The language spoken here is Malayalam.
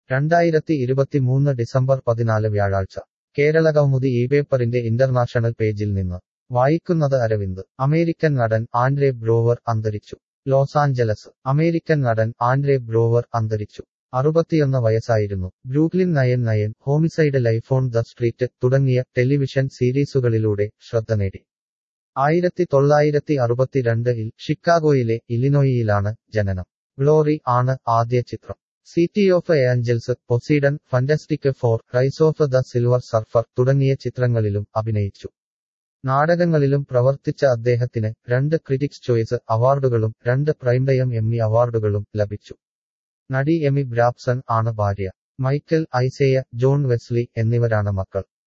2023 ഡിസംബർ 14 വ്യാഴാഴ്ച കേരളകൗമുദി ഇപേപ്പറിന്റെ ഇന്റർനാഷണൽ പേജിൽ നിന്ന് വായിക്കുന്നത് അരവിന്ദ്. അമേരിക്കൻ നടൻ ആൻഡ്രെ ബ്രോവർ അന്തരിച്ചു. Los Angeles. അമേരിക്കൻ നടൻ ആൻഡ്രെ ബ്രോവർ അന്തരിച്ചു. 61 വയസ്സായിരുന്നു. Brooklyn 99, homicide, life on the street television ടെലിവിഷൻ സീരീസുകളിലൂടെ ശ്രദ്ധ നേടി. 1962-ൽ ഷിക്കാഗോയിലെ ഇലിനോയിയിലാണ് ജനനം. ഗ്ലോറി ആണ് ആദ്യ ചിത്രം. City of angels, Poseidon, fantastic four, rise of the silver surfer തുടങ്ങിയ ചിത്രങ്ങളിലും അഭിനയിച്ചു. നാടകങ്ങളിലും പ്രവർത്തിച്ച അദ്ദേഹത്തിന് 2 ക്രിറ്റിക്സ് ചോയ്സ് അവാർഡുകളും 2 പ്രൈംടൈം എമ്മി അവാർഡുകളും ലഭിച്ചു. നടി എമി ബ്രാപ്സൺ ആണ് ഭാര്യ. മൈക്കൽ, ഐസേയ, ജോൺ വെസ്ലി എന്നിവരാണ് മക്കൾ.